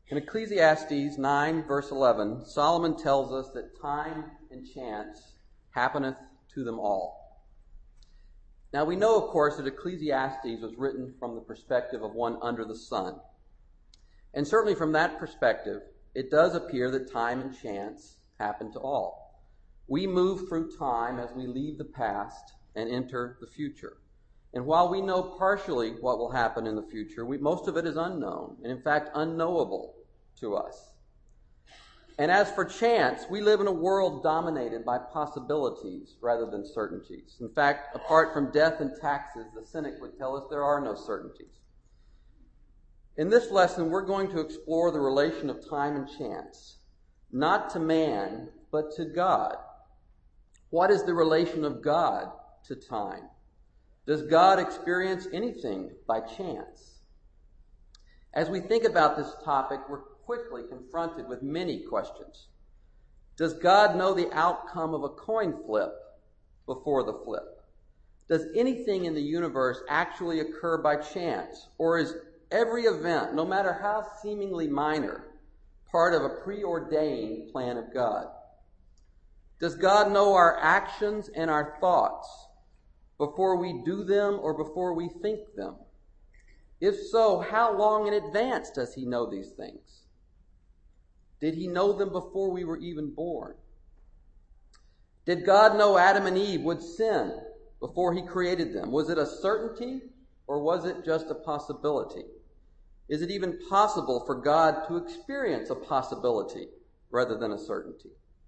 In Ecclesiastes 9, verse 11, Solomon tells us that time and chance happeneth to them all. Now we know, of course, that Ecclesiastes was written from the perspective of one under the sun. And certainly from that perspective, it does appear that time and chance happen to all. We move through time as we leave the past and enter the future. And while we know partially what will happen in the future, most of it is unknown, and in fact unknowable to us. And as for chance, we live in a world dominated by possibilities rather than certainties. In fact, apart from death and taxes, the cynic would tell us there are no certainties. In this lesson, we're going to explore the relation of time and chance, not to man, but to God. What is the relation of God to time? Does God experience anything by chance? As we think about this topic, we're quickly confronted with many questions. Does God know the outcome of a coin flip before the flip? Does anything in the universe actually occur by chance? Or is every event, no matter how seemingly minor, part of a preordained plan of God? Does God know our actions and our thoughts before we do them or before we think them? If so, how long in advance does he know these things? Did he know them before we were even born? Did God know Adam and Eve would sin before he created them? Was it a certainty or was it just a possibility? Is it even possible for God to experience a possibility rather than a certainty?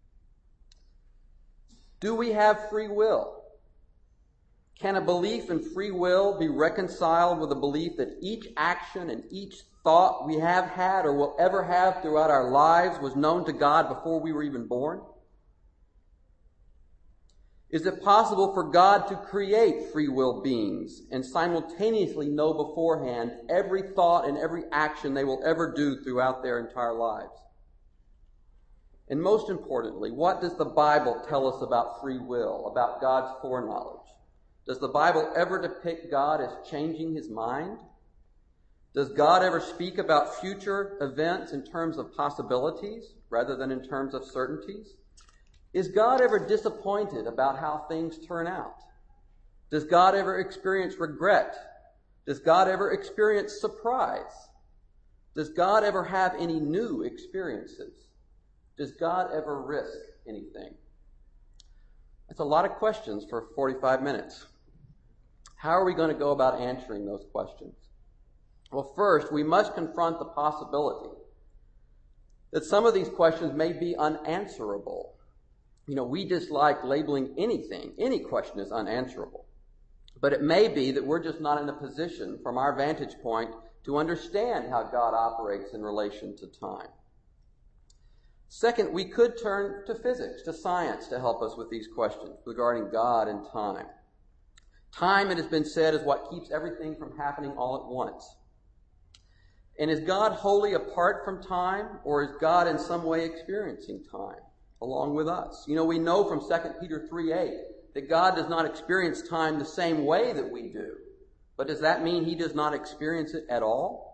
Do we have free will? Can a belief in free will be reconciled with a belief that each action and each thought we have had or will ever have throughout our lives was known to God before we were even born? Is it possible for God to create free will beings and simultaneously know beforehand every thought and every action they will ever do throughout their entire lives? And most importantly, what does the Bible tell us about free will, about God's foreknowledge? Does the Bible ever depict God as changing his mind? Does God ever speak about future events in terms of possibilities rather than in terms of certainties? Is God ever disappointed about how things turn out? Does God ever experience regret? Does God ever experience surprise? Does God ever have any new experiences? Does God ever risk anything? That's a lot of questions for 45 minutes. How are we going to go about answering those questions? Well, first, we must confront the possibility that some of these questions may be unanswerable. We dislike labeling anything. Any question is unanswerable. But it may be that we're just not in a position, from our vantage point, to understand how God operates in relation to time. Second, we could turn to physics, to science, to help us with these questions regarding God and time. Time, it has been said, is what keeps everything from happening all at once. And is God wholly apart from time, or is God in some way experiencing time along with us? We know from 2 Peter 3:8 that God does not experience time the same way that we do. But does that mean he does not experience it at all?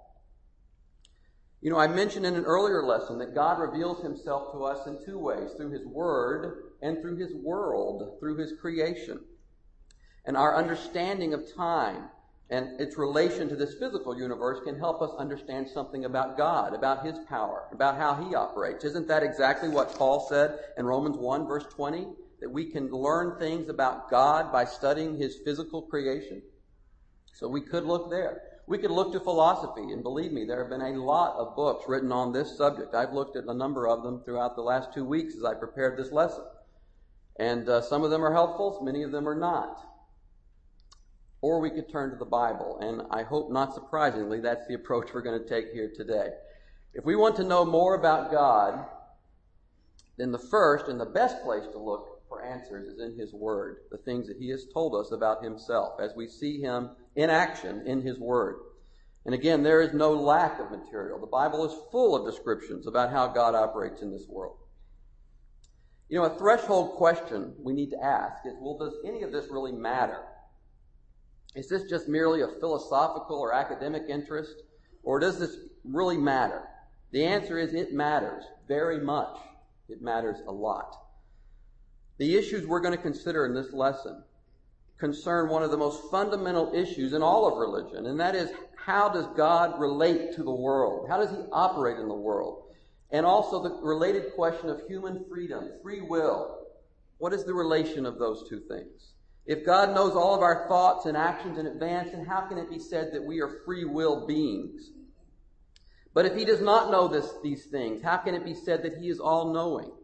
I mentioned in an earlier lesson that God reveals himself to us in two ways, through his word and through his world, through his creation. And our understanding of time and its relation to this physical universe can help us understand something about God, about his power, about how he operates. Isn't that exactly what Paul said in Romans 1, verse 20? That we can learn things about God by studying his physical creation? So we could look there. We could look to philosophy, and believe me, there have been a lot of books written on this subject. I've looked at a number of them throughout the last 2 weeks as I prepared this lesson. And some of them are helpful, many of them are not. Or we could turn to the Bible, and I hope not surprisingly, that's the approach we're going to take here today. If we want to know more about God, then the first and the best place to look for answers is in his word, the things that he has told us about himself as we see him in action in his word. And again, there is no lack of material. The Bible is full of descriptions about how God operates in this world. A threshold question we need to ask is, well, does any of this really matter? Is this just merely a philosophical or academic interest, or does this really matter? The answer is it matters very much. It matters a lot. The issues we're going to consider in this lesson concern one of the most fundamental issues in all of religion, and that is, how does God relate to the world? How does he operate in the world? And also the related question of human freedom, free will. What is the relation of those two things? If God knows all of our thoughts and actions in advance, then how can it be said that we are free will beings? But if he does not know these things, how can it be said that he is all-knowing?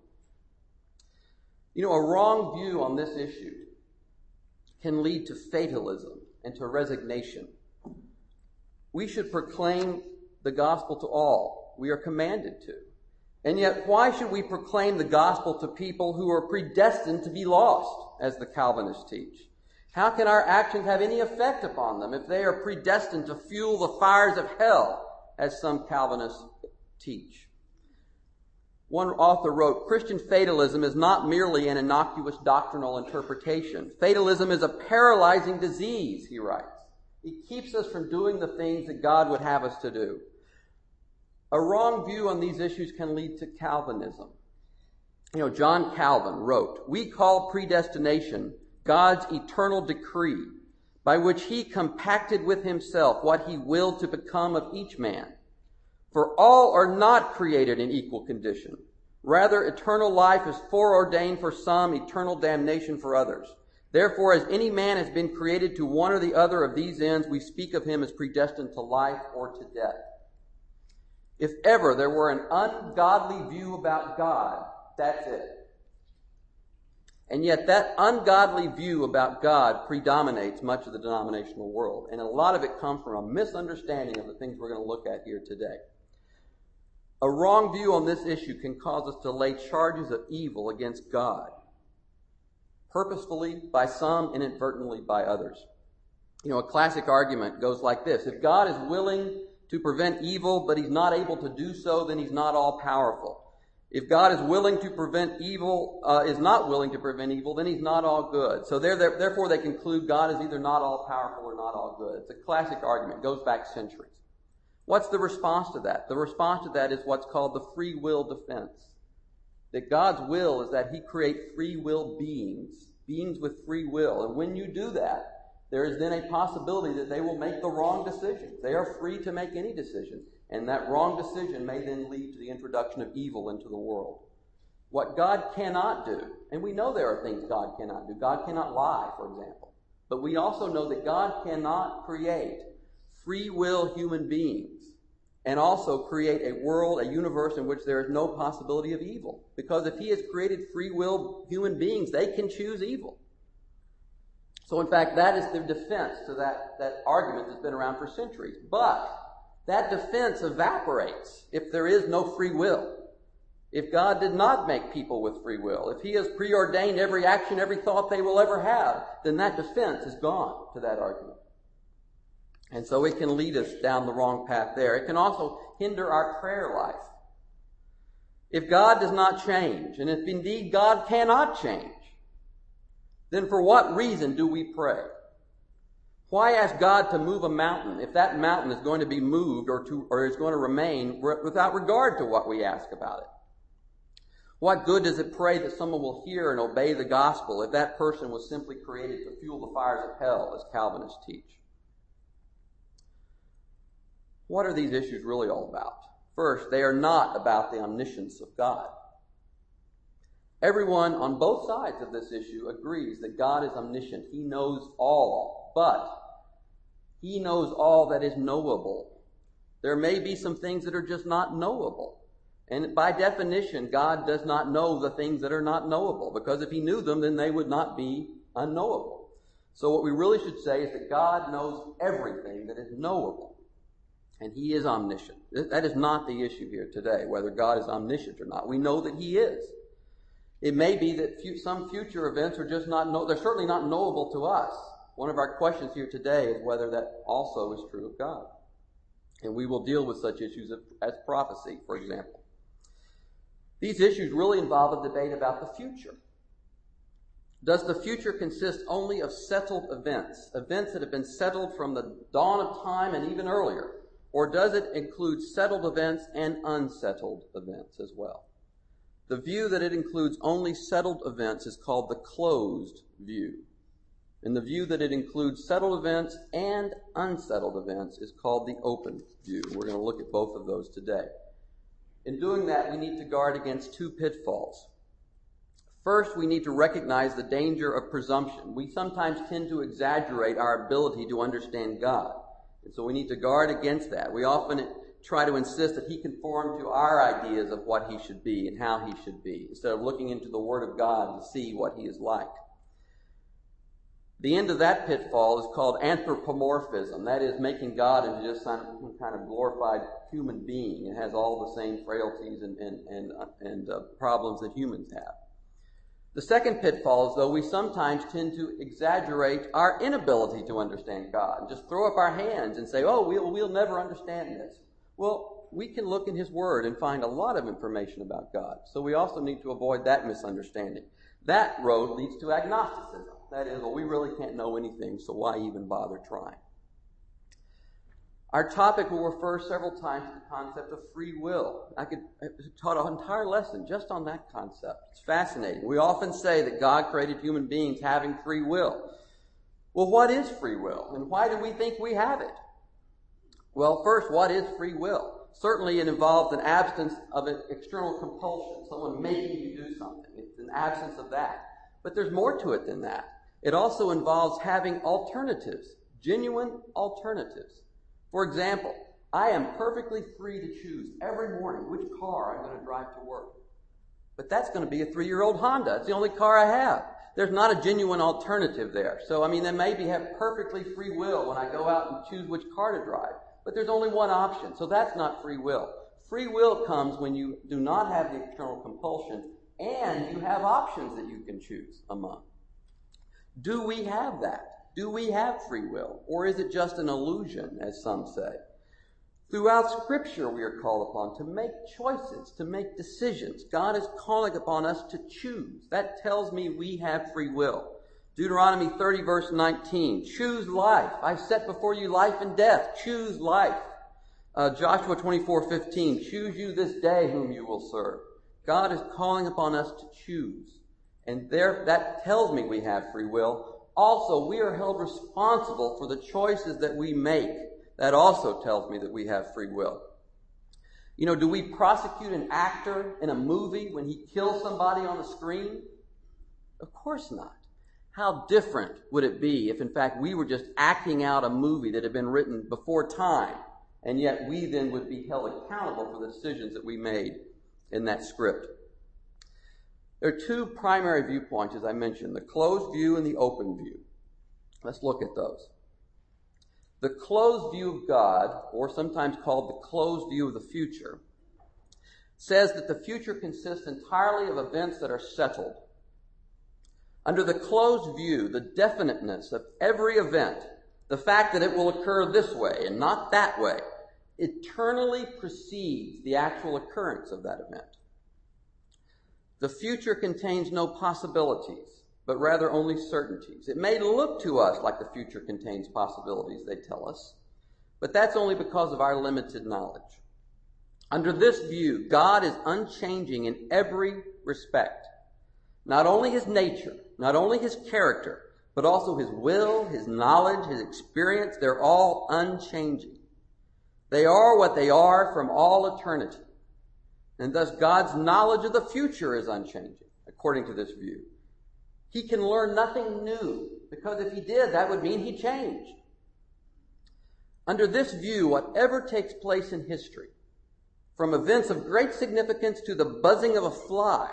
You know, a wrong view on this issue can lead to fatalism and to resignation. We should proclaim the gospel to all. We are commanded to. And yet, why should we proclaim the gospel to people who are predestined to be lost, as the Calvinists teach? How can our actions have any effect upon them if they are predestined to fuel the fires of hell, as some Calvinists teach? One author wrote, "Christian fatalism is not merely an innocuous doctrinal interpretation. Fatalism is a paralyzing disease," he writes. It keeps us from doing the things that God would have us to do. A wrong view on these issues can lead to Calvinism. You know, John Calvin wrote, "We call predestination God's eternal decree, by which he compacted with himself what he willed to become of each man. For all are not created in equal condition. Rather, eternal life is foreordained for some, eternal damnation for others. Therefore, as any man has been created to one or the other of these ends, we speak of him as predestined to life or to death." If ever there were an ungodly view about God, that's it. And yet that ungodly view about God predominates much of the denominational world. And a lot of it comes from a misunderstanding of the things we're going to look at here today. A wrong view on this issue can cause us to lay charges of evil against God, purposefully by some, inadvertently by others. You know, a classic argument goes like this: if God is willing to prevent evil, but he's not able to do so, then he's not all-powerful. If God is willing to prevent evil, is not willing to prevent evil, then he's not all good. So therefore they conclude God is either not all-powerful or not all good. It's a classic argument. It goes back centuries. What's the response to that? The response to that is what's called the free will defense. That God's will is that he create free will beings with free will. And when you do that, there is then a possibility that they will make the wrong decision. They are free to make any decision. And that wrong decision may then lead to the introduction of evil into the world. What God cannot do, and we know there are things God cannot do. God cannot lie, for example. But we also know that God cannot create free will human beings and also create a world, a universe in which there is no possibility of evil. Because if he has created free will human beings, they can choose evil. So in fact, that is the defense to that argument that's been around for centuries. But that defense evaporates if there is no free will. If God did not make people with free will, if he has preordained every action, every thought they will ever have, then that defense is gone to that argument. And so it can lead us down the wrong path there. It can also hinder our prayer life. If God does not change, and if indeed God cannot change, then for what reason do we pray? Why ask God to move a mountain if that mountain is going to be moved or is going to remain without regard to what we ask about it? What good does it pray that someone will hear and obey the gospel if that person was simply created to fuel the fires of hell, as Calvinists teach? What are these issues really all about? First, they are not about the omniscience of God. Everyone on both sides of this issue agrees that God is omniscient. He knows all, but he knows all that is knowable. There may be some things that are just not knowable. And by definition, God does not know the things that are not knowable, because if he knew them, then they would not be unknowable. So what we really should say is that God knows everything that is knowable, and he is omniscient. That is not the issue here today, whether God is omniscient or not. We know that he is. It may be that some future events are just they're certainly not knowable to us. One of our questions here today is whether that also is true of God. And we will deal with such issues as prophecy, for example. These issues really involve a debate about the future. Does the future consist only of settled events that have been settled from the dawn of time and even earlier? Or does it include settled events and unsettled events as well? The view that it includes only settled events is called the closed view. And the view that it includes settled events and unsettled events is called the open view. We're going to look at both of those today. In doing that, we need to guard against two pitfalls. First, we need to recognize the danger of presumption. We sometimes tend to exaggerate our ability to understand God. And so we need to guard against that. We often try to insist that he conform to our ideas of what he should be and how he should be, instead of looking into the Word of God to see what he is like. The end of that pitfall is called anthropomorphism. That is, making God into just some kind of glorified human being. It has all the same frailties and problems that humans have. The second pitfall is, though, we sometimes tend to exaggerate our inability to understand God and just throw up our hands and say, oh, we'll never understand this. Well, we can look in his Word and find a lot of information about God. So we also need to avoid that misunderstanding. That road leads to agnosticism. That is, well, we really can't know anything, so why even bother trying? Our topic will refer several times to the concept of free will. I could taught an entire lesson just on that concept. It's fascinating. We often say that God created human beings having free will. Well, what is free will, and why do we think we have it? Well, first, what is free will? Certainly it involves an absence of an external compulsion, someone making you do something. It's an absence of that. But there's more to it than that. It also involves having alternatives, genuine alternatives. For example, I am perfectly free to choose every morning which car I'm going to drive to work. But that's going to be a 3-year-old Honda. It's the only car I have. There's not a genuine alternative there. So, they maybe have perfectly free will when I go out and choose which car to drive. But there's only one option. So that's not free will. Free will comes when you do not have the external compulsion and you have options that you can choose among. Do we have that? Do we have free will? Or is it just an illusion, as some say? Throughout Scripture, we are called upon to make choices, to make decisions. God is calling upon us to choose. That tells me we have free will. Deuteronomy 30, verse 19, choose life. I've set before you life and death. Choose life. Joshua 24:15, choose you this day whom you will serve. God is calling upon us to choose. And that tells me we have free will. Also, we are held responsible for the choices that we make. That also tells me that we have free will. Do we prosecute an actor in a movie when he kills somebody on the screen? Of course not. How different would it be if, in fact, we were just acting out a movie that had been written before time, and yet we then would be held accountable for the decisions that we made in that script? There are two primary viewpoints, as I mentioned, the closed view and the open view. Let's look at those. The closed view of God, or sometimes called the closed view of the future, says that the future consists entirely of events that are settled. Under the closed view, the definiteness of every event, the fact that it will occur this way and not that way, eternally precedes the actual occurrence of that event. The future contains no possibilities, but rather only certainties. It may look to us like the future contains possibilities, they tell us, but that's only because of our limited knowledge. Under this view, God is unchanging in every respect. Not only his nature, not only his character, but also his will, his knowledge, his experience, they're all unchanging. They are what they are from all eternity. And thus God's knowledge of the future is unchanging, according to this view. He can learn nothing new, because if he did, that would mean he changed. Under this view, whatever takes place in history, from events of great significance to the buzzing of a fly,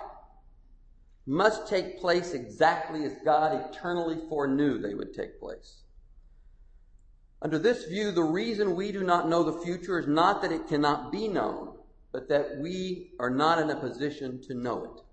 must take place exactly as God eternally foreknew they would take place. Under this view, the reason we do not know the future is not that it cannot be known, but that we are not in a position to know it.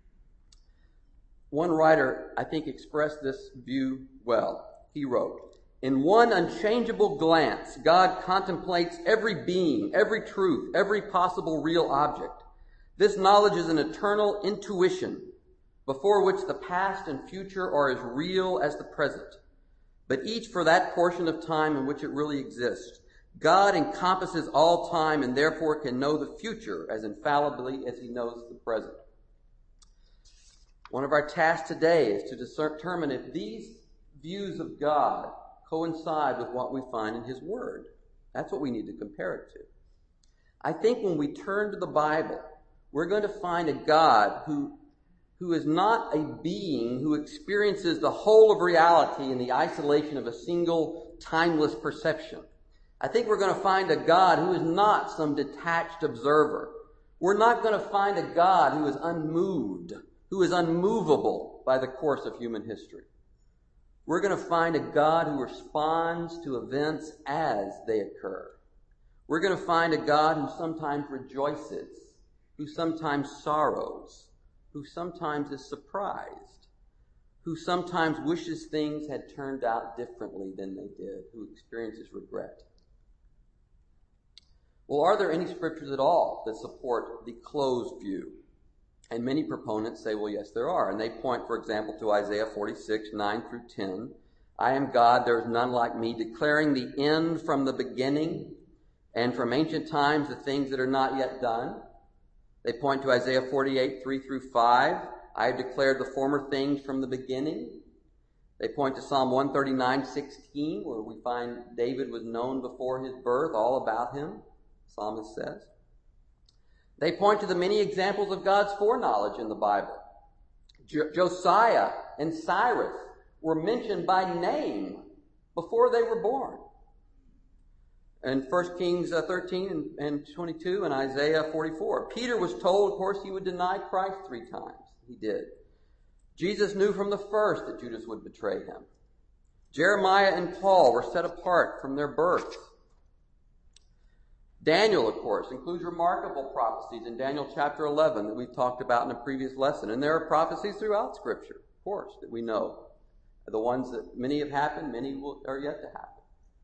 One writer, I think, expressed this view well. He wrote, "In one unchangeable glance, God contemplates every being, every truth, every possible real object. This knowledge is an eternal intuition before which the past and future are as real as the present, but each for that portion of time in which it really exists. God encompasses all time and therefore can know the future as infallibly as he knows the present. One of our tasks today is to determine if these views of God coincide with what we find in his word. That's what we need to compare it to. I think when we turn to the Bible, we're going to find a God who is not a being who experiences the whole of reality in the isolation of a single timeless perception. I think we're going to find a God who is not some detached observer. We're not going to find a God who is unmoved, who is unmovable by the course of human history. We're going to find a God who responds to events as they occur. We're going to find a God who sometimes rejoices, who sometimes sorrows, who sometimes is surprised, who sometimes wishes things had turned out differently than they did, who experiences regret. Well, are there any scriptures at all that support the closed view? And many proponents say, well, yes, there are. And they point, for example, to Isaiah 46, 9 through 10. I am God, there is none like me, declaring the end from the beginning, and from ancient times the things that are not yet done. They point to Isaiah 48, 3 through 5. I have declared the former things from the beginning. They point to Psalm 139, 16, where we find David was known before his birth, all about him, the psalmist says. They point to the many examples of God's foreknowledge in the Bible. Josiah and Cyrus were mentioned by name before they were born. In 1 Kings 13 and 22 and Isaiah 44. Peter was told, of course, he would deny Christ 3 times. He did. Jesus knew from the first that Judas would betray him. Jeremiah and Paul were set apart from their birth. Daniel, of course, includes remarkable prophecies in Daniel chapter 11 that we've talked about in a previous lesson. And there are prophecies throughout Scripture, of course, that we know. The ones that many have happened, many are yet to happen.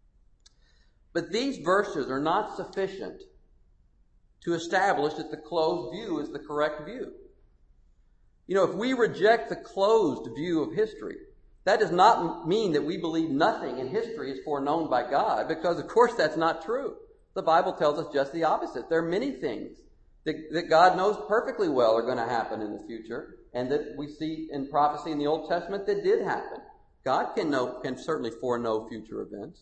But these verses are not sufficient to establish that the closed view is the correct view. You know, if we reject the closed view of history, that does not mean that we believe nothing in history is foreknown by God, because of course that's not true. The Bible tells us just the opposite. There are many things that God knows perfectly well are going to happen in the future, and that we see in prophecy in the Old Testament that did happen. God can certainly foreknow future events.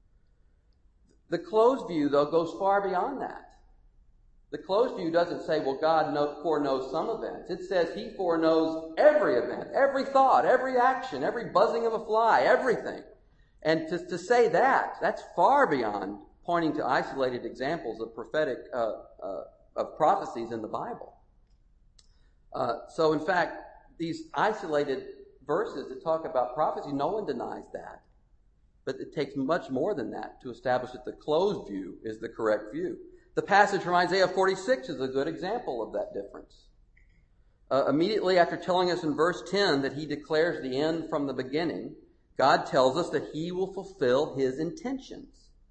The closed view, though, goes far beyond that. The closed view doesn't say, well, God foreknows some events. It says he foreknows every event, every thought, every action, every buzzing of a fly, everything. And to say that, that's far beyond pointing to isolated examples of prophetic of prophecies in the Bible. So, in fact, these isolated verses that talk about prophecy, no one denies that. But it takes much more than that to establish that the closed view is the correct view. The passage from Isaiah 46 is a good example of that difference. Immediately after telling us in verse 10 that he declares the end from the beginning, God tells us that he will fulfill his intentions.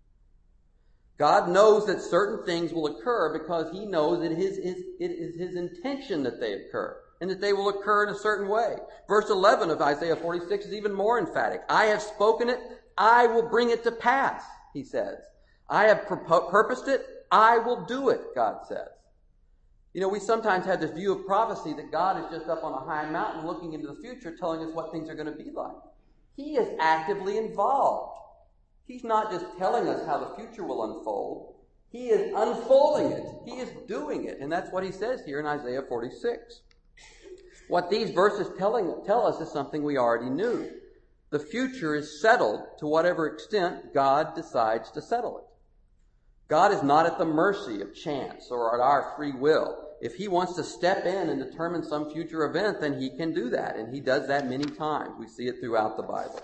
God knows that certain things will occur because he knows that it is his intention that they occur, and that they will occur in a certain way. Verse 11 of Isaiah 46 is even more emphatic. I have spoken it, I will bring it to pass, he says. I have purposed it, I will do it, God says. You know, we sometimes have this view of prophecy that God is just up on a high mountain looking into the future, telling us what things are going to be like. He is actively involved. He's not just telling us how the future will unfold. He is unfolding it. He is doing it. And that's what he says here in Isaiah 46. What these verses tell us is something we already knew. The future is settled to whatever extent God decides to settle it. God is not at the mercy of chance or at our free will. If he wants to step in and determine some future event, then he can do that. And he does that many times. We see it throughout the Bible.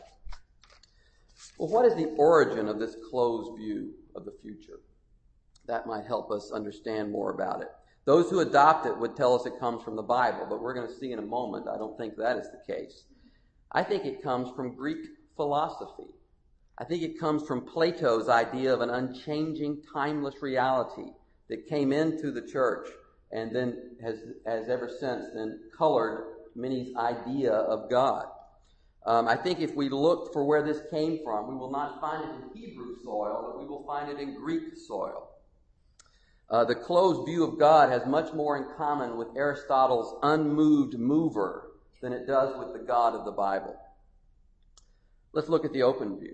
Well, what is the origin of this closed view of the future? That might help us understand more about it. Those who adopt it would tell us it comes from the Bible, but we're going to see in a moment, I don't think that is the case. I think it comes from Greek philosophy. I think it comes from Plato's idea of an unchanging, timeless reality that came into the church and then has ever since then colored many's idea of God. I think if we look for where this came from, we will not find it in Hebrew soil, but we will find it in Greek soil. The closed view of God has much more in common with Aristotle's unmoved mover than it does with the God of the Bible. Let's look at the open view.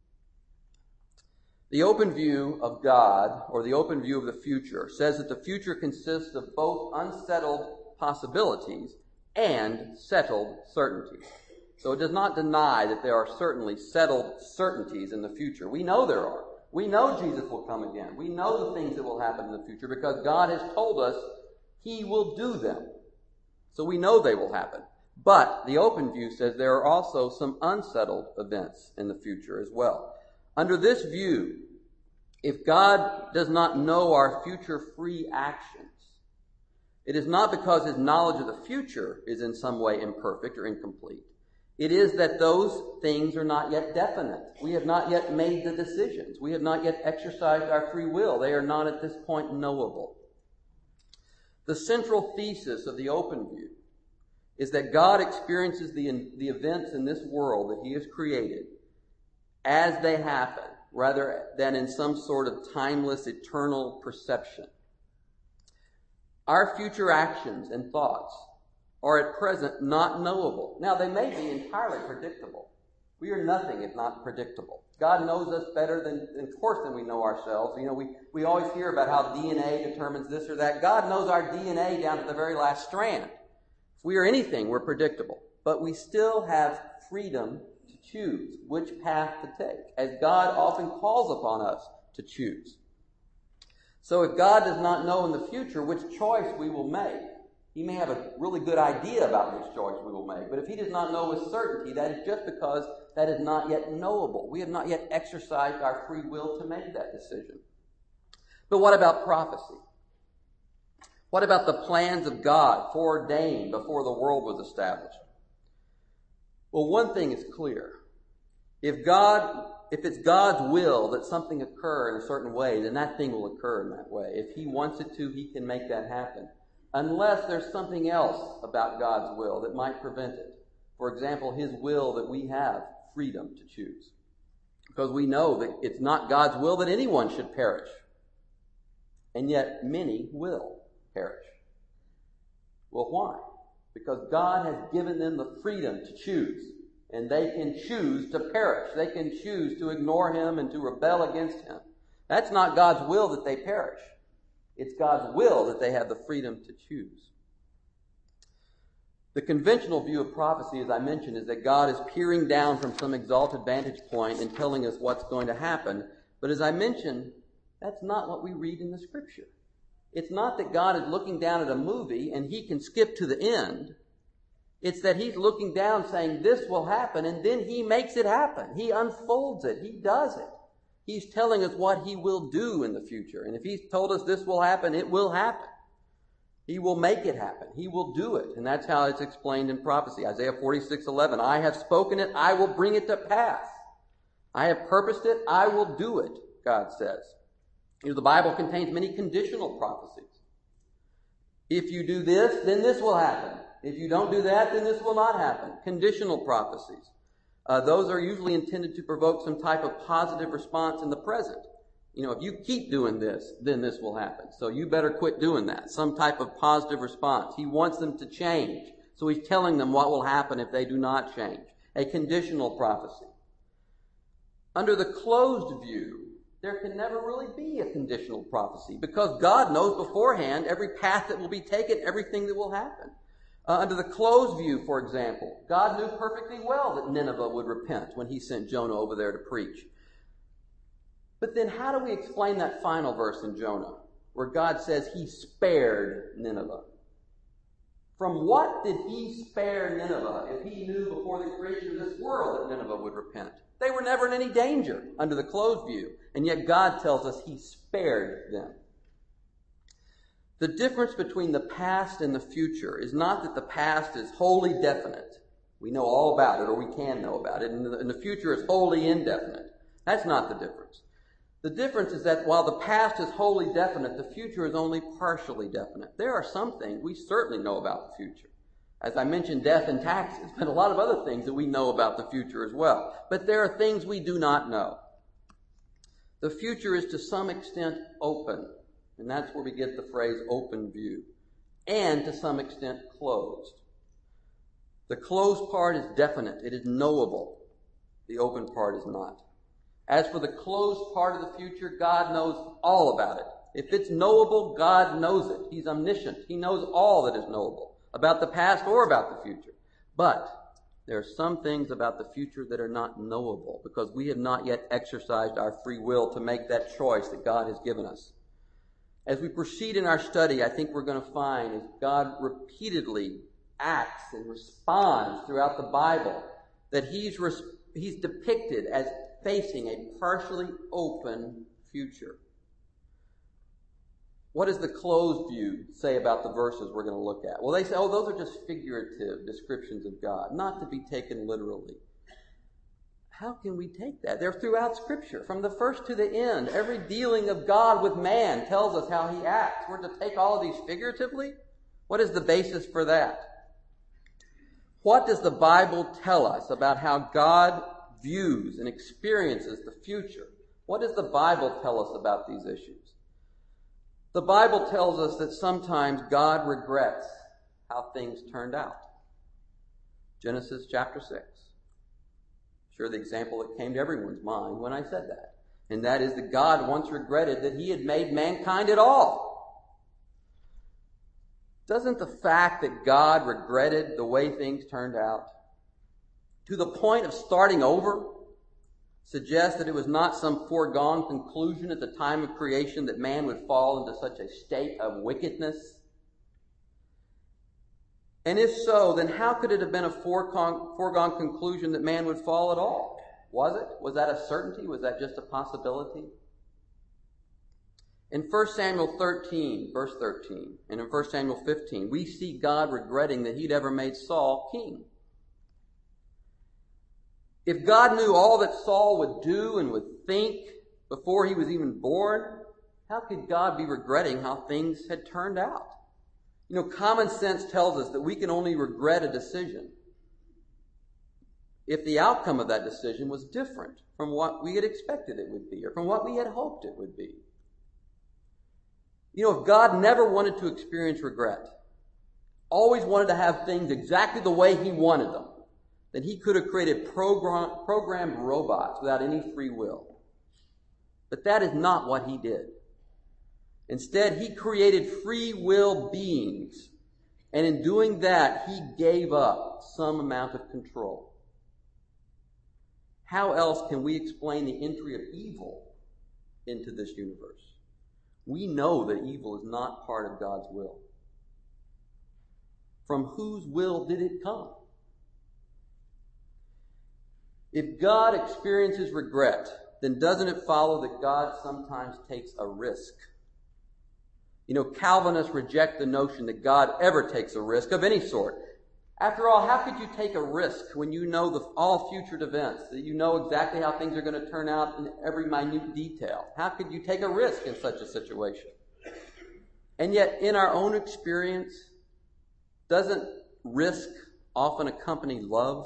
The open view of God, or the open view of the future, says that the future consists of both unsettled possibilities and settled certainties. So it does not deny that there are certainly settled certainties in the future. We know there are. We know Jesus will come again. We know the things that will happen in the future because God has told us He will do them. So we know they will happen. But the open view says there are also some unsettled events in the future as well. Under this view, if God does not know our future free actions, it is not because His knowledge of the future is in some way imperfect or incomplete. It is that those things are not yet definite. We have not yet made the decisions. We have not yet exercised our free will. They are not at this point knowable. The central thesis of the open view is that God experiences the events in this world that He has created as they happen, rather than in some sort of timeless, eternal perception. Our future actions and thoughts are at present not knowable. Now, they may be entirely predictable. We are nothing if not predictable. God knows us better than we know ourselves. You know, we always hear about how DNA determines this or that. God knows our DNA down to the very last strand. If we are anything, we're predictable. But we still have freedom to choose which path to take, as God often calls upon us to choose. So if God does not know in the future which choice we will make, He may have a really good idea about which choice we will make. But if He does not know with certainty, that is just because that is not yet knowable. We have not yet exercised our free will to make that decision. But what about prophecy? What about the plans of God foreordained before the world was established? Well, one thing is clear. If it's God's will that something occur in a certain way, then that thing will occur in that way. If He wants it to, He can make that happen. Unless there's something else about God's will that might prevent it. For example, His will that we have freedom to choose. Because we know that it's not God's will that anyone should perish. And yet many will perish. Well, why? Because God has given them the freedom to choose. And they can choose to perish. They can choose to ignore Him and to rebel against Him. That's not God's will that they perish. It's God's will that they have the freedom to choose. The conventional view of prophecy, as I mentioned, is that God is peering down from some exalted vantage point and telling us what's going to happen. But as I mentioned, that's not what we read in the Scripture. It's not that God is looking down at a movie and He can skip to the end. It's that He's looking down saying this will happen, and then He makes it happen. He unfolds it. He does it. He's telling us what He will do in the future. And if He's told us this will happen, it will happen. He will make it happen. He will do it. And that's how it's explained in prophecy. Isaiah 46:11, I have spoken it, I will bring it to pass. I have purposed it, I will do it, God says. You know, the Bible contains many conditional prophecies. If you do this, then this will happen. If you don't do that, then this will not happen. Conditional prophecies. Those are usually intended to provoke some type of positive response in the present. You know, if you keep doing this, then this will happen. So you better quit doing that. Some type of positive response. He wants them to change. So He's telling them what will happen if they do not change. A conditional prophecy. Under the closed view, there can never really be a conditional prophecy because God knows beforehand every path that will be taken, everything that will happen. Under the closed view, for example, God knew perfectly well that Nineveh would repent when He sent Jonah over there to preach. But then how do we explain that final verse in Jonah where God says He spared Nineveh? From what did He spare Nineveh if He knew before the creation of this world that Nineveh would repent? They were never in any danger under the closed view, and yet God tells us He spared them. The difference between the past and the future is not that the past is wholly definite. We know all about it, or we can know about it, and the future is wholly indefinite. That's not the difference. The difference is that while the past is wholly definite, the future is only partially definite. There are some things we certainly know about the future. As I mentioned, death and taxes, but a lot of other things that we know about the future as well. But there are things we do not know. The future is to some extent open, and that's where we get the phrase open view, and to some extent closed. The closed part is definite. It is knowable. The open part is not. As for the closed part of the future, God knows all about it. If it's knowable, God knows it. He's omniscient. He knows all that is knowable about the past or about the future. But there are some things about the future that are not knowable because we have not yet exercised our free will to make that choice that God has given us. As we proceed in our study, I think we're going to find as God repeatedly acts and responds throughout the Bible that he's depicted as facing a partially open future. What does the closed view say about the verses we're going to look at? Well, they say, those are just figurative descriptions of God, not to be taken literally. How can we take that? They're throughout Scripture, from the first to the end. Every dealing of God with man tells us how he acts. We're to take all of these figuratively? What is the basis for that? What does the Bible tell us about how God views and experiences the future? What does the Bible tell us about these issues? The Bible tells us that sometimes God regrets how things turned out. Genesis chapter 6. Sure, the example that came to everyone's mind when I said that. And that is that God once regretted that he had made mankind at all. Doesn't the fact that God regretted the way things turned out to the point of starting over suggest that it was not some foregone conclusion at the time of creation that man would fall into such a state of wickedness? And if so, then how could it have been a foregone conclusion that man would fall at all? Was it? Was that a certainty? Was that just a possibility? In 1 Samuel 13, verse 13, and in 1 Samuel 15, we see God regretting that he'd ever made Saul king. If God knew all that Saul would do and would think before he was even born, how could God be regretting how things had turned out? You know, common sense tells us that we can only regret a decision if the outcome of that decision was different from what we had expected it would be or from what we had hoped it would be. You know, if God never wanted to experience regret, always wanted to have things exactly the way he wanted them, then he could have created programmed robots without any free will. But that is not what he did. Instead, he created free will beings. And in doing that, he gave up some amount of control. How else can we explain the entry of evil into this universe? We know that evil is not part of God's will. From whose will did it come? If God experiences regret, then doesn't it follow that God sometimes takes a risk? You know, Calvinists reject the notion that God ever takes a risk of any sort. After all, how could you take a risk when you know all future events, that you know exactly how things are going to turn out in every minute detail? How could you take a risk in such a situation? And yet, in our own experience, doesn't risk often accompany love?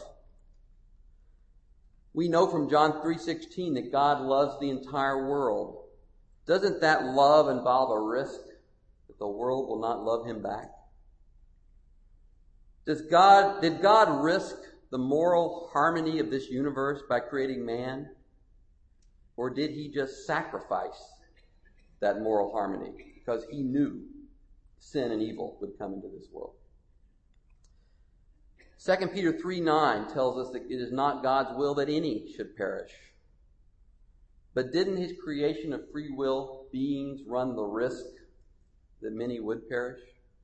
We know from John 3:16 that God loves the entire world. Doesn't that love involve a risk that the world will not love him back? Did God risk the moral harmony of this universe by creating man? Or did he just sacrifice that moral harmony because he knew sin and evil would come into this world? 2 Peter 3:9 tells us that it is not God's will that any should perish. But didn't his creation of free will beings run the risk that many would perish?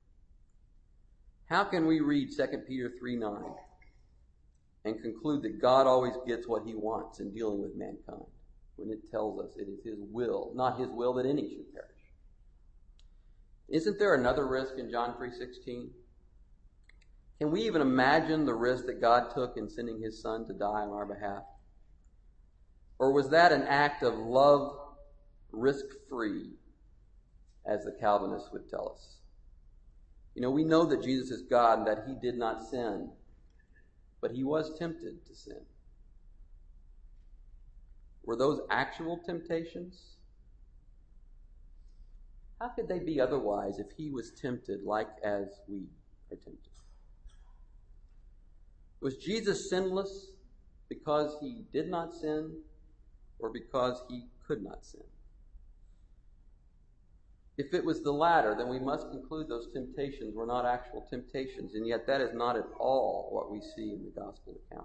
How can we read 2 Peter 3:9 and conclude that God always gets what he wants in dealing with mankind when it tells us it is his will, not his will that any should perish? Isn't there another risk in John 3:16? Can we even imagine the risk that God took in sending his son to die on our behalf? Or was that an act of love risk-free, as the Calvinists would tell us? We know that Jesus is God and that he did not sin, but he was tempted to sin. Were those actual temptations? How could they be otherwise if he was tempted like as we are tempted? Was Jesus sinless because he did not sin or because he could not sin? If it was the latter, then we must conclude those temptations were not actual temptations, and yet that is not at all what we see in the gospel account.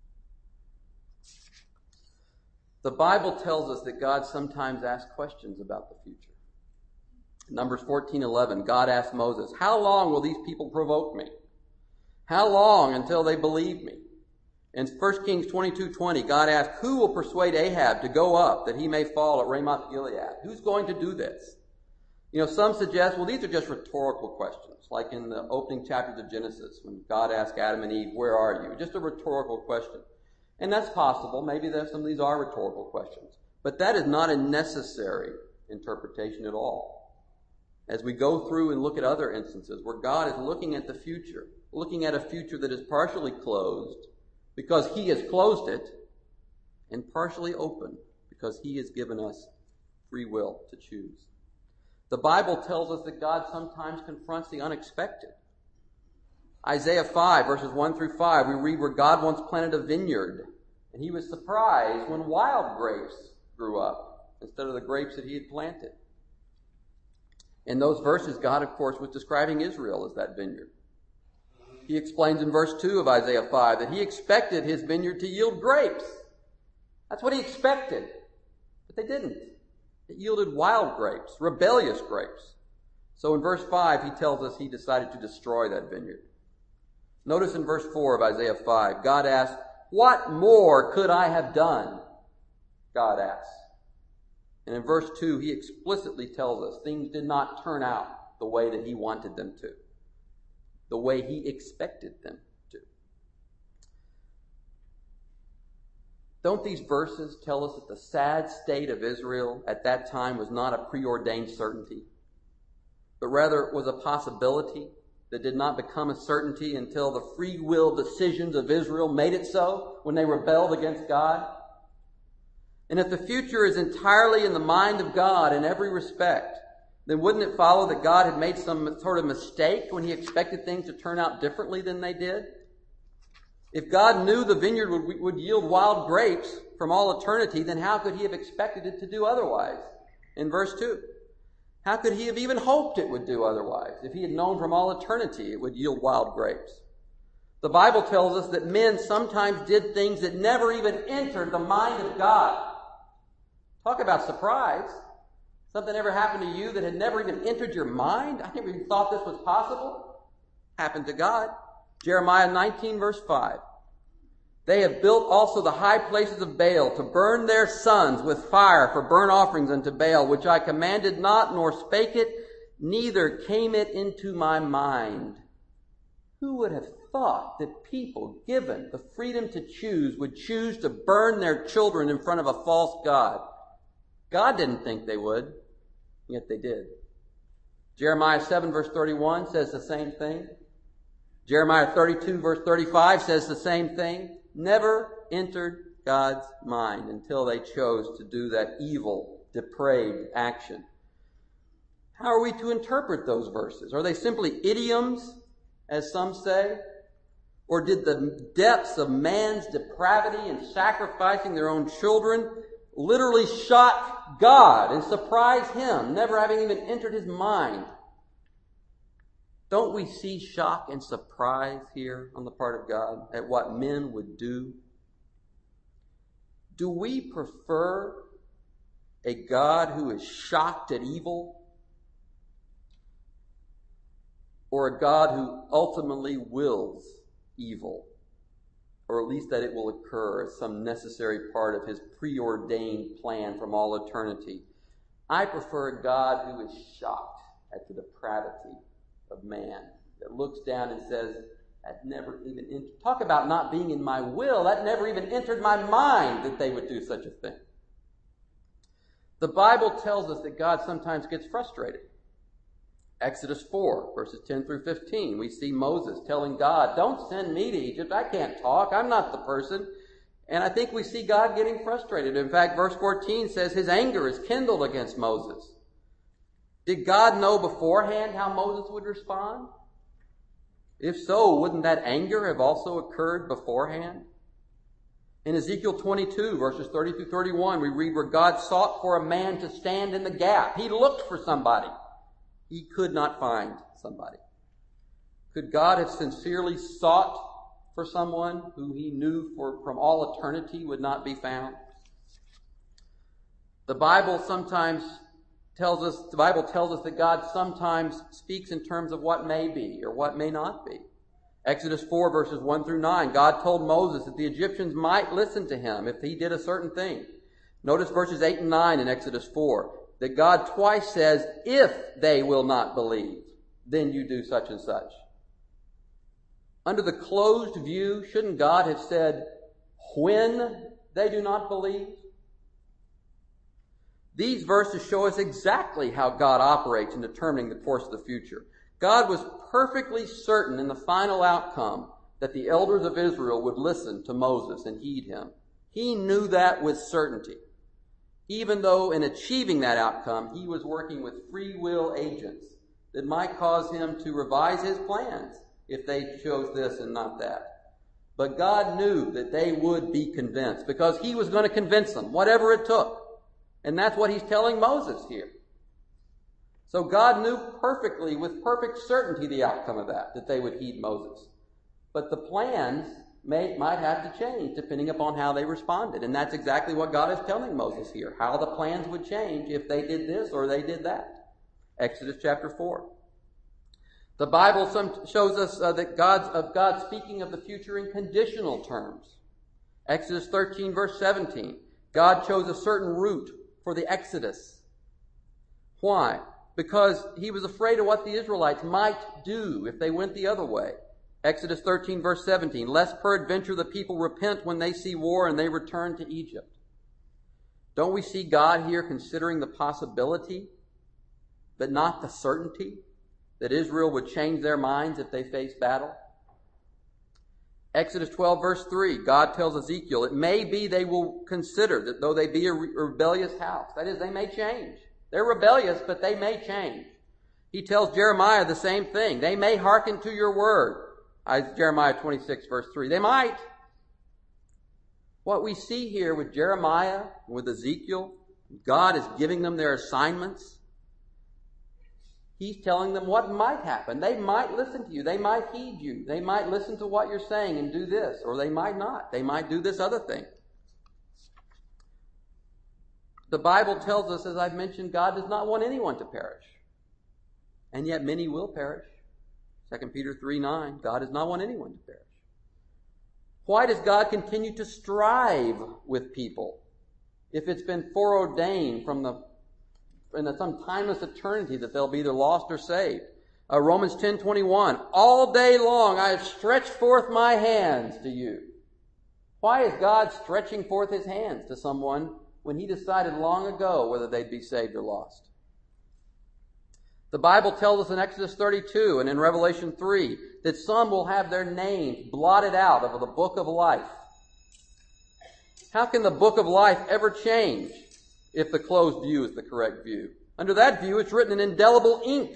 The Bible tells us that God sometimes asks questions about the future. In Numbers 14:11, God asked Moses, "How long will these people provoke me? How long until they believe me?" In 1 Kings 22:20, God asked, "Who will persuade Ahab to go up that he may fall at Ramoth Gilead?" Who's going to do this? Some suggest, these are just rhetorical questions, like in the opening chapters of Genesis, when God asked Adam and Eve, "Where are you?" Just a rhetorical question. And that's possible. Maybe some of these are rhetorical questions. But that is not a necessary interpretation at all. As we go through and look at other instances where God is looking at the future, looking at a future that is partially closed because he has closed it, and partially open because he has given us free will to choose. The Bible tells us that God sometimes confronts the unexpected. Isaiah 5, verses 1 through 5, we read where God once planted a vineyard, and he was surprised when wild grapes grew up instead of the grapes that he had planted. In those verses, God, of course, was describing Israel as that vineyard. He explains in verse 2 of Isaiah 5 that he expected his vineyard to yield grapes. That's what he expected, but they didn't. It yielded wild grapes, rebellious grapes. So in verse 5, he tells us he decided to destroy that vineyard. Notice in verse 4 of Isaiah 5, God asked, "What more could I have done?" God asks. And in verse 2, he explicitly tells us things did not turn out the way that he wanted them to, the way he expected them to. Don't these verses tell us that the sad state of Israel at that time was not a preordained certainty, but rather it was a possibility that did not become a certainty until the free will decisions of Israel made it so when they rebelled against God? And if the future is entirely in the mind of God in every respect, then wouldn't it follow that God had made some sort of mistake when he expected things to turn out differently than they did? If God knew the vineyard would yield wild grapes from all eternity, then how could he have expected it to do otherwise? In verse 2, how could he have even hoped it would do otherwise if he had known from all eternity it would yield wild grapes? The Bible tells us that men sometimes did things that never even entered the mind of God. Talk about surprise. Something ever happened to you that had never even entered your mind? I never even thought this was possible. Happened to God. Jeremiah 19, verse 5. They have built also the high places of Baal to burn their sons with fire for burnt offerings unto Baal, which I commanded not, nor spake it, neither came it into my mind. Who would have thought that people given the freedom to choose would choose to burn their children in front of a false god? God didn't think they would, yet they did. Jeremiah 7, verse 31 says the same thing. Jeremiah 32, verse 35 says the same thing. Never entered God's mind until they chose to do that evil, depraved action. How are we to interpret those verses? Are they simply idioms, as some say? Or did the depths of man's depravity in sacrificing their own children literally shock God and surprise him, never having even entered his mind? Don't we see shock and surprise here on the part of God at what men would do? Do we prefer a God who is shocked at evil, or a God who ultimately wills evil, or at least that it will occur as some necessary part of his preordained plan from all eternity? I prefer a God who is shocked at the depravity of man, that looks down and says, that never even entered. Talk about not being in my will. That never even entered my mind that they would do such a thing. The Bible tells us that God sometimes gets frustrated. Exodus 4, verses 10 through 15, we see Moses telling God, don't send me to Egypt. I can't talk. I'm not the person. And I think we see God getting frustrated. In fact, verse 14 says his anger is kindled against Moses. Did God know beforehand how Moses would respond? If so, wouldn't that anger have also occurred beforehand? In Ezekiel 22, verses 30 through 31, we read where God sought for a man to stand in the gap. He looked for somebody. He could not find somebody. Could God have sincerely sought for someone who he knew from all eternity would not be found? The Bible tells us that God sometimes speaks in terms of what may be or what may not be. Exodus 4, verses 1 through 9, God told Moses that the Egyptians might listen to him if he did a certain thing. Notice verses 8 and 9 in Exodus 4, that God twice says, if they will not believe, then you do such and such. Under the closed view, shouldn't God have said, when they do not believe? These verses show us exactly how God operates in determining the course of the future. God was perfectly certain in the final outcome that the elders of Israel would listen to Moses and heed him. He knew that with certainty. Even though in achieving that outcome, he was working with free will agents that might cause him to revise his plans if they chose this and not that. But God knew that they would be convinced because he was going to convince them, whatever it took. And that's what he's telling Moses here. So God knew perfectly, with perfect certainty, the outcome of that they would heed Moses. But the plans might have to change depending upon how they responded. And that's exactly what God is telling Moses here, how the plans would change if they did this or they did that. Exodus chapter 4. The Bible shows us that God speaking of the future in conditional terms. Exodus 13, verse 17. God chose a certain route for the Exodus. Why? Because he was afraid of what the Israelites might do if they went the other way. Exodus 13, verse 17, lest peradventure the people repent when they see war and they return to Egypt. Don't we see God here considering the possibility, but not the certainty, that Israel would change their minds if they faced battle? Exodus 12, verse 3, God tells Ezekiel, it may be they will consider that though they be a rebellious house, that is, they may change. They're rebellious, but they may change. He tells Jeremiah the same thing. They may hearken to your word. Jeremiah 26, verse 3. They might. What we see here with Jeremiah, with Ezekiel, God is giving them their assignments. He's telling them what might happen. They might listen to you. They might heed you. They might listen to what you're saying and do this, or they might not. They might do this other thing. The Bible tells us, as I've mentioned, God does not want anyone to perish. And yet many will perish. 2 Peter 3:9, God does not want anyone to perish. Why does God continue to strive with people if it's been foreordained from some timeless eternity that they'll be either lost or saved? Romans 10:21, all day long I have stretched forth my hands to you. Why is God stretching forth his hands to someone when he decided long ago whether they'd be saved or lost? The Bible tells us in Exodus 32 and in Revelation 3 that some will have their names blotted out of the book of life. How can the book of life ever change if the closed view is the correct view? Under that view, it's written in indelible ink.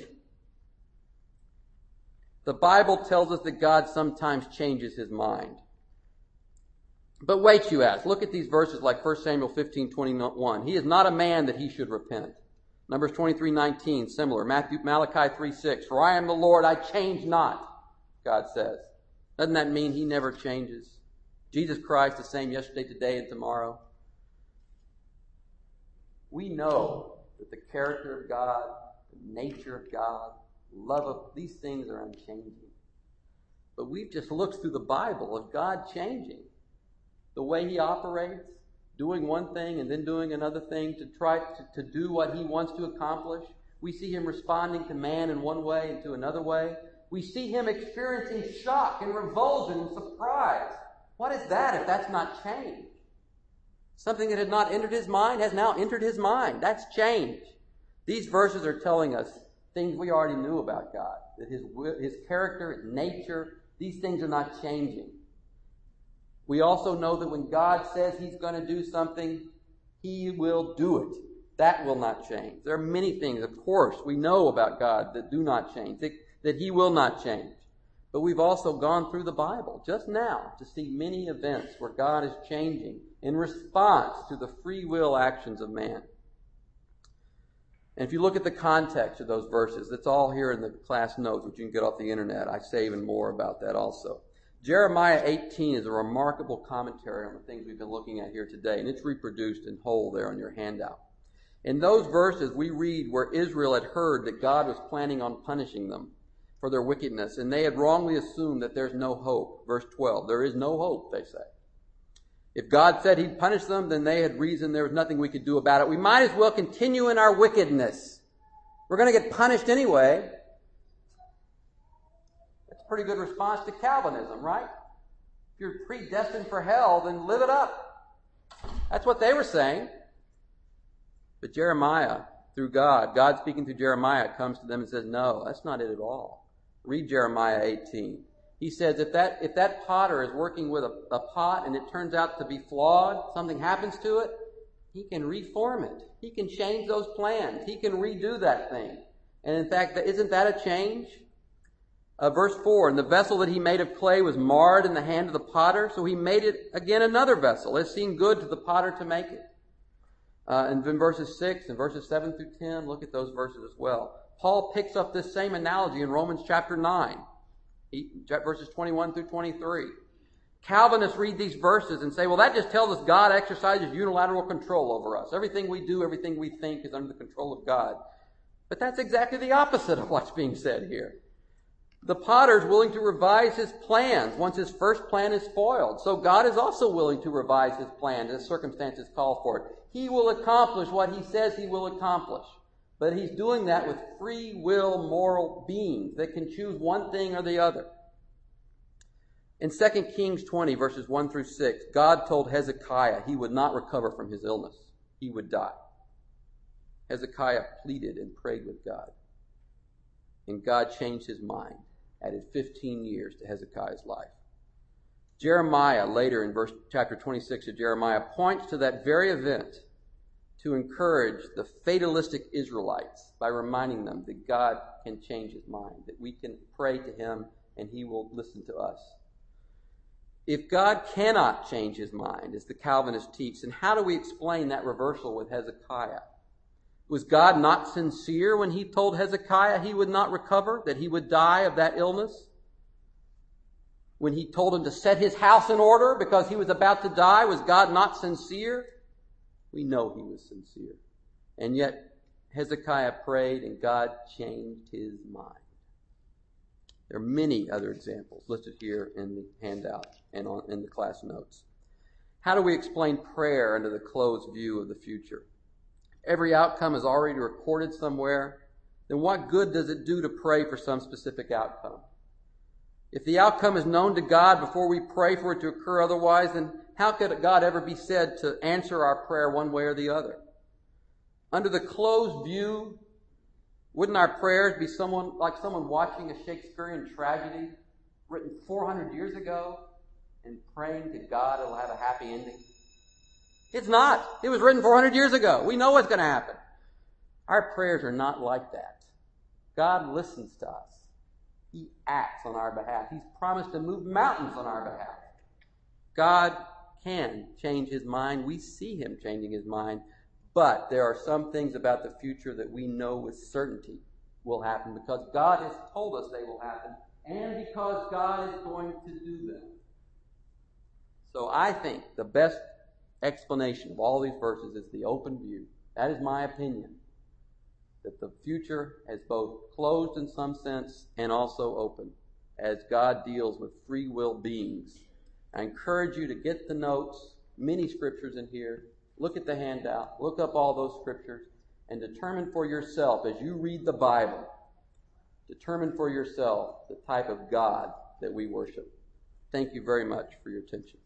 The Bible tells us that God sometimes changes his mind. But wait, you ask. Look at these verses like 1 Samuel 15:21. He is not a man that he should repent. Numbers 23:19, similar. Malachi 3:6. For I am the Lord, I change not, God says. Doesn't that mean he never changes? Jesus Christ the same yesterday, today, and tomorrow. We know that the character of God, the nature of God, love of these things are unchanging. But we've just looked through the Bible of God changing. The way he operates, doing one thing and then doing another thing to try to do what he wants to accomplish. We see him responding to man in one way and to another way. We see him experiencing shock and revulsion and surprise. What is that if that's not change? Something that had not entered his mind has now entered his mind. That's change. These verses are telling us things we already knew about God, that his character, his nature, these things are not changing. We also know that when God says he's going to do something, he will do it. That will not change. There are many things, of course, we know about God that do not change, that he will not change. But we've also gone through the Bible just now to see many events where God is changing in response to the free will actions of man. And if you look at the context of those verses, it's all here in the class notes, which you can get off the internet. I say even more about that also. Jeremiah 18 is a remarkable commentary on the things we've been looking at here today, and it's reproduced in whole there on your handout. In those verses, we read where Israel had heard that God was planning on punishing them for their wickedness, and they had wrongly assumed that there's no hope. Verse 12, there is no hope, they say. If God said he'd punish them, then they had reason there was nothing we could do about it. We might as well continue in our wickedness. We're going to get punished anyway. That's a pretty good response to Calvinism, right? If you're predestined for hell, then live it up. That's what they were saying. But Jeremiah, through God speaking through Jeremiah, comes to them and says, no, that's not it at all. Read Jeremiah 18. He says if that potter is working with a pot and it turns out to be flawed, something happens to it, he can reform it. He can change those plans. He can redo that thing. And in fact, isn't that a change? Verse 4, and the vessel that he made of clay was marred in the hand of the potter, so he made it again another vessel. It seemed good to the potter to make it. And then verses 6 and verses 7 through 10, look at those verses as well. Paul picks up this same analogy in Romans chapter 9, verses 21 through 23. Calvinists read these verses and say, well, that just tells us God exercises unilateral control over us. Everything we do, everything we think is under the control of God. But that's exactly the opposite of what's being said here. The potter is willing to revise his plans once his first plan is spoiled. So God is also willing to revise his plans as circumstances call for it. He will accomplish what he says he will accomplish. But he's doing that with free will moral beings that can choose one thing or the other. In 2 Kings 20, verses 1 through 6, God told Hezekiah he would not recover from his illness. He would die. Hezekiah pleaded and prayed with God. And God changed his mind, added 15 years to Hezekiah's life. Jeremiah, later in chapter 26 of Jeremiah, points to that very event to encourage the fatalistic Israelites by reminding them that God can change his mind, that we can pray to him and he will listen to us. If God cannot change his mind, as the Calvinists teach, then how do we explain that reversal with Hezekiah? Was God not sincere when he told Hezekiah he would not recover, that he would die of that illness? When he told him to set his house in order because he was about to die, was God not sincere? We know he was sincere. And yet Hezekiah prayed and God changed his mind. There are many other examples listed here in the handout and in the class notes. How do we explain prayer under the closed view of the future? Every outcome is already recorded somewhere. Then what good does it do to pray for some specific outcome? If the outcome is known to God before we pray for it to occur otherwise, then how could God ever be said to answer our prayer one way or the other? Under the closed view, wouldn't our prayers be like someone watching a Shakespearean tragedy written 400 years ago and praying to God it'll have a happy ending? It's not. It was written 400 years ago. We know what's going to happen. Our prayers are not like that. God listens to us. He acts on our behalf. He's promised to move mountains on our behalf. God can change his mind. We see him changing his mind. But there are some things about the future that we know with certainty will happen because God has told us they will happen and because God is going to do them. So I think the best explanation of all these verses is the open view. That is my opinion. That the future is both closed in some sense and also open as God deals with free will beings. I encourage you to get the notes, many scriptures in here. Look at the handout. Look up all those scriptures and determine for yourself as you read the Bible, determine for yourself the type of God that we worship. Thank you very much for your attention.